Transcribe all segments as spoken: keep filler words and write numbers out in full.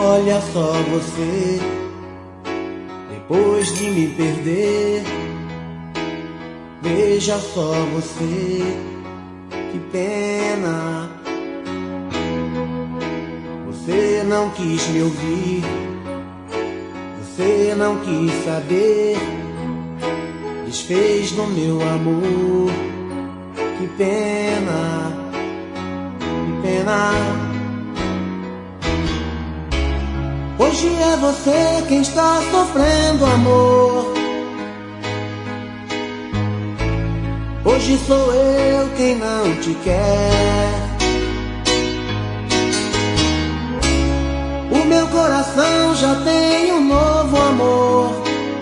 Olha só você, depois de me perder. Veja só você, que pena. Você não quis me ouvir, você não quis saber, desfez no meu amor. Que pena, que pena. Hoje é você quem está sofrendo, amor. Hoje sou eu quem não te quer. O meu coração já tem um novo amor.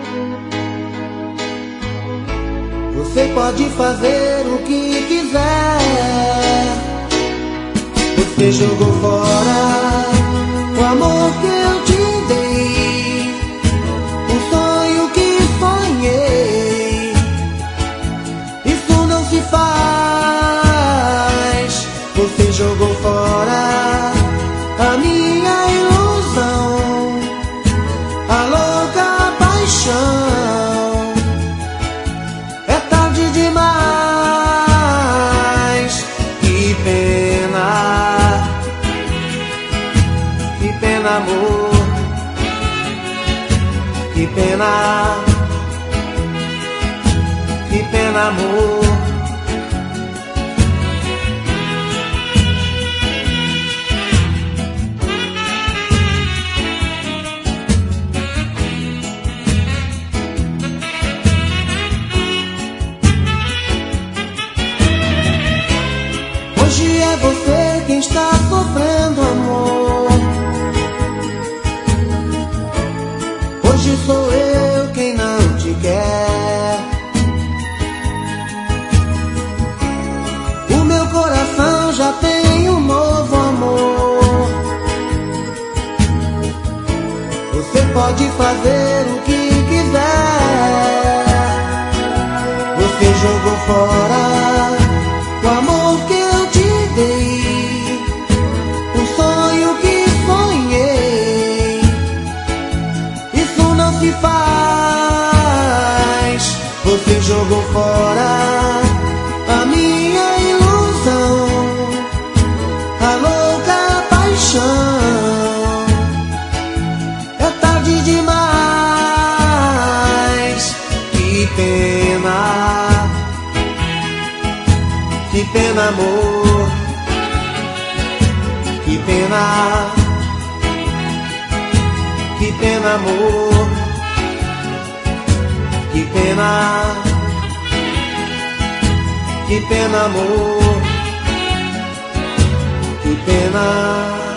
Você pode fazer o que quiser. Você jogou fora o amor que eu te dei, um sonho que sonhei. Isso não se faz. Você jogou fora a minha ilusão, a louca paixão. É tarde demais. Que pena, que pena, amor. Que pena, que pena, amor. Hoje é você quem está sofrendo, amor. Hoje sou eu quem não te quer. O meu coração já tem um novo amor. Você pode fazer o que quiser. Você jogou fora o amor que eu te dei, um sonho que sonhei. Isso não se faz. Você jogou fora a minha ilusão, a louca paixão. É tarde demais. Que pena, que pena, amor. Que pena, que pena, amor. Que pena, que pena, amor. Que pena.